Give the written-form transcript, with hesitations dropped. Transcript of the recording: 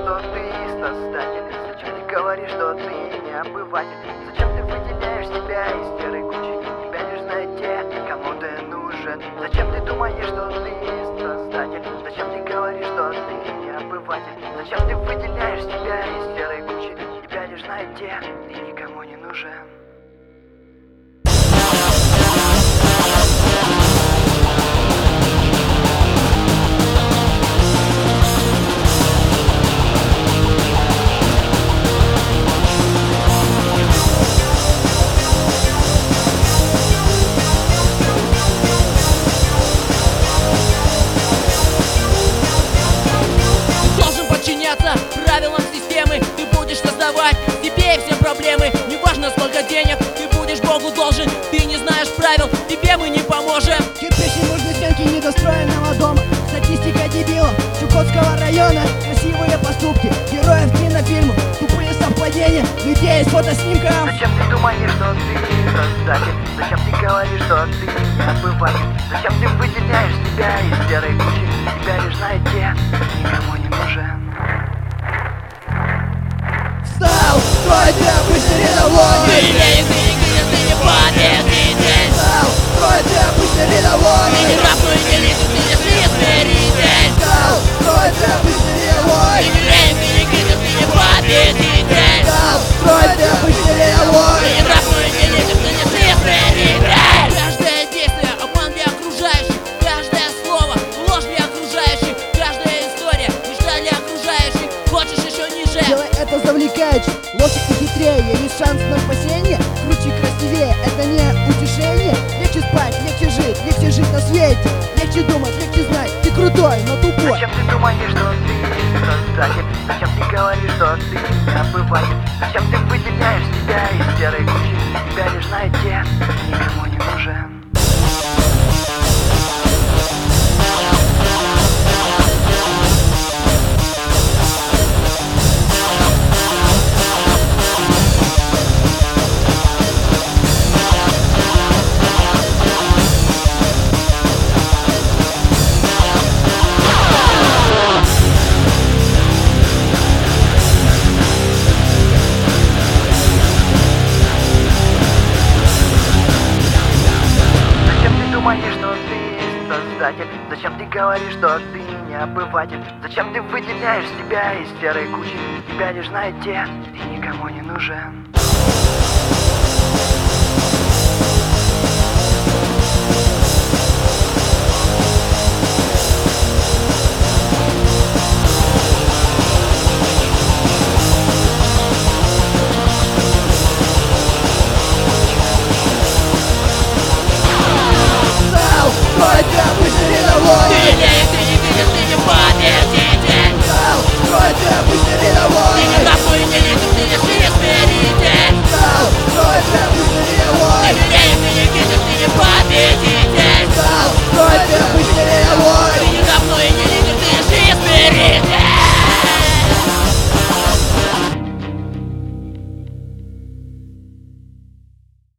что ты создатель? Зачем ты говоришь, что ты не обыватель? Зачем ты выделяешь себя из серой кучи? Тебя лишь знают те, кому ты нужен. Зачем ты думаешь, что ты создатель? Зачем ты говоришь, что ты не обыватель? Зачем ты выделяешь себя из серой кучи? Тебя лишь знают те, ты никому не нужен. Правилам системы ты будешь создавать себе и все проблемы. Неважно сколько денег ты будешь Богу должен. Ты не знаешь правил, тебе мы не поможем. Кирпичи нужны стенки недостроенного дома. Статистика дебилов Чукотского района. Красивые поступки героев кинофильмов. Тупые совпадения людей с фотоснимком. Зачем ты думаешь, что ты создатель? Зачем ты говоришь, что ты не обыватель? Зачем ты выделяешь себя из серой кучи? Тебя лишь знают те, никому не нужен. Стал строить необычный рядовой. Ты не денег, ты не победитель. Стал строить необычный рядовой. Ты не раб, но и не лидер, ты не смиритель. Стал строить необычный рядовой. Ты не денег, ты не победитель. Стал строить необычный рядовой. Ты не раб, но и не лидер, ты не смиритель. Каждое действие обман для окружающих. Каждое слово ложь для окружающих. Каждая история мечта для окружающих. Хочешь еще ниже? Делай это завлекающе, лучше и хитрее. Есть шанс на спасение, круче и красивее. Это не утешение. Легче спать, легче жить на свете. Легче думать, легче знать. Ты крутой, но тупой. Зачем ты думаешь, что ты создатель? Зачем ты говоришь, что ты не обыватель? Зачем ты выделяешь себя из серой кучи? Тебя лишь знают те, никому не нужен. Думаешь, что ты создатель? Зачем ты говоришь, что ты не обыватель? Зачем ты выделяешь себя из серой кучи? Тебя лишь знают те, ты никому не нужен.